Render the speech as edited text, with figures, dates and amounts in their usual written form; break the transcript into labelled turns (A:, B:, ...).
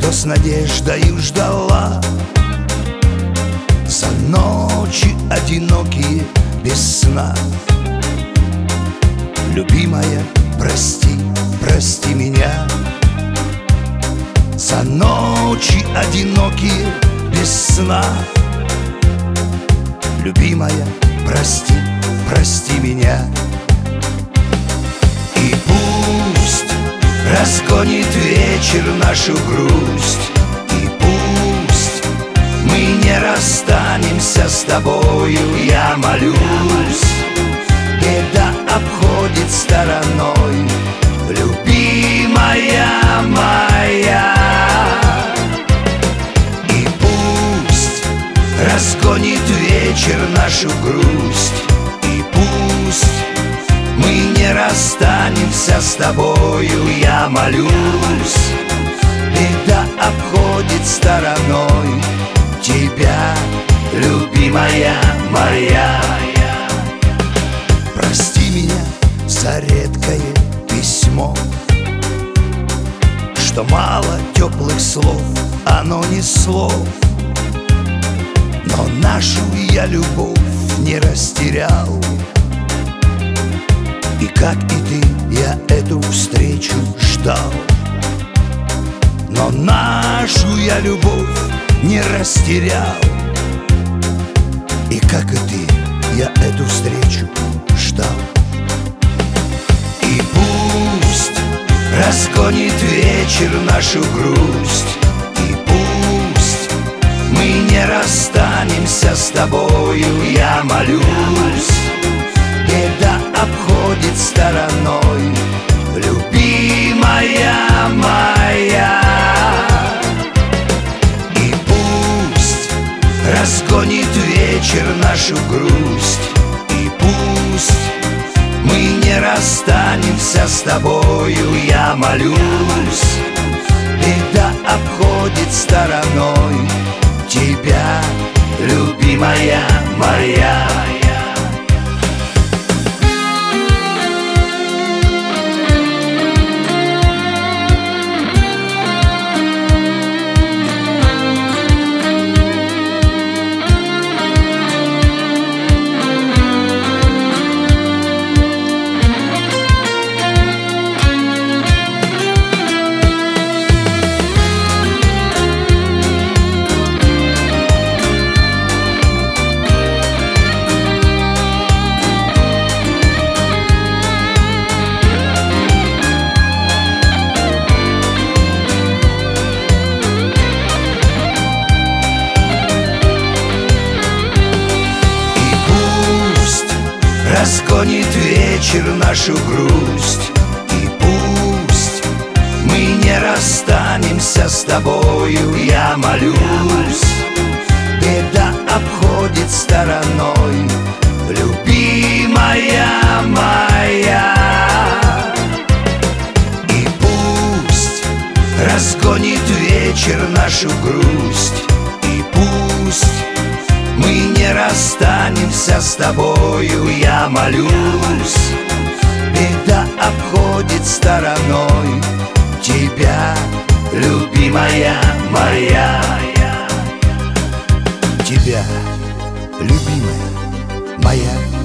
A: что с надеждою ждала. За ночи одинокие без сна. Любимая, прости, прости меня. За ночи одинокие без сна. Любимая, прости, прости меня. И пусть разгонит вечер нашу грусть, и пусть мы не расстанемся с тобою, я молюсь. Беда обходит стороной, любимая моя. И пусть разгонит вечер нашу грусть, и пусть мы не расстанемся с тобою, я молюсь. Беда обходит стороной тебя, любимая моя. Прости меня за редкое письмо, что мало теплых слов оно несло. Но нашу я любовь не растерял, и как и ты, я эту встречу ждал. Но нашу я любовь не растерял, и как и ты, я эту встречу ждал. И пусть разгонит вечер нашу грусть, и пусть мы не расстанемся с тобою, я молюсь. Беда обходит стороной, любимая моя. И пусть разгонит вечер нашу грусть, и пусть мы не расстанемся с тобою, я молюсь. Беда обходит стороной тебя, любимая моя. Разгонит вечер нашу грусть, и пусть мы не расстанемся с тобою, я молюсь. Беда обходит стороной, любимая моя. И пусть разгонит вечер нашу грусть, и пусть мы не расстанемся с тобою, я молюсь. Беда обходит стороной тебя, любимая моя. Тебя, любимая моя.